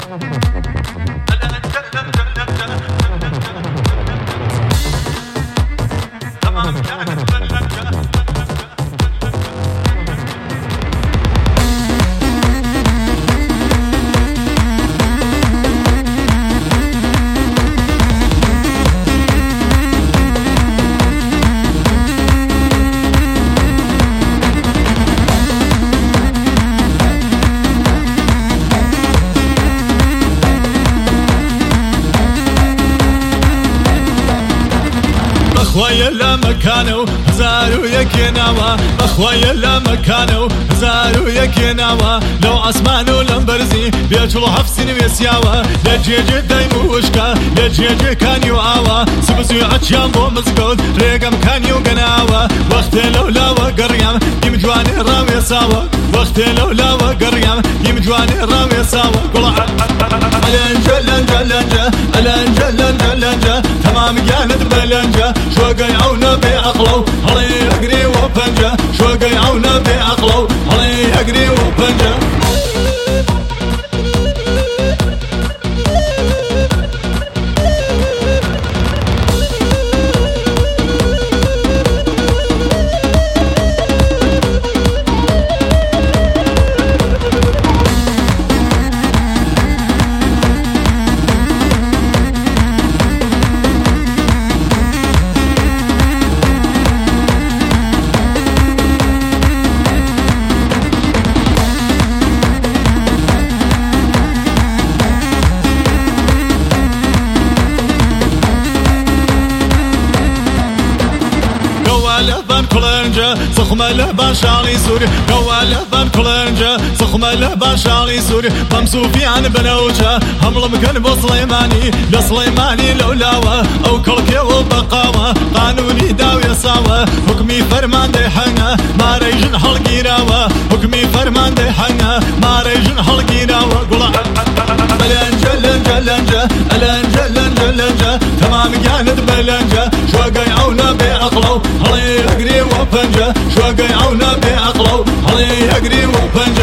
بخوايا لا مكانه زارو يكيناوا بخوايا لا مكانه زارو يكيناوا لو عسمانو لمبرزي بيجلو حفسين ويسياوا لجيجي دايمو وشكا لجيجي كان يوعاوا سبزو عجام بو مزقود ريقم كان يوقناوا وقتي لولا وقريام يمجواني رامي ساوا وقتي لولا وقريام يمجواني رامي ساوا قلع الانجا لنجا لنجا الانجا لنجا لنجا تمام جاند بلنجا شوقي عونا بعقلو هلي اقري وبنجا شوقي عونا بعقلو هلي اقري وبنجا سخمة لبان شعري سوري قوى لبان كلنجة سخمة لبان شعري سوري ممسوفي عن بنوجة همل مكان بسليماني لسليماني لولاوة أو كلكي وبقاوة قانوني داوية ساوة حكمي فرمان دي حنا ما ريجن حلقي راوة حكمي فرمان دي حنا ما ريجن حلقي راوة قولا بلنجة لنجة لنجة لنجة لنجة لنجة تمام جاند بلنجة شوقي عونا بعقلو هلي اقري وبنجة شوقي عونا بعقلو هلي اقري وبنجة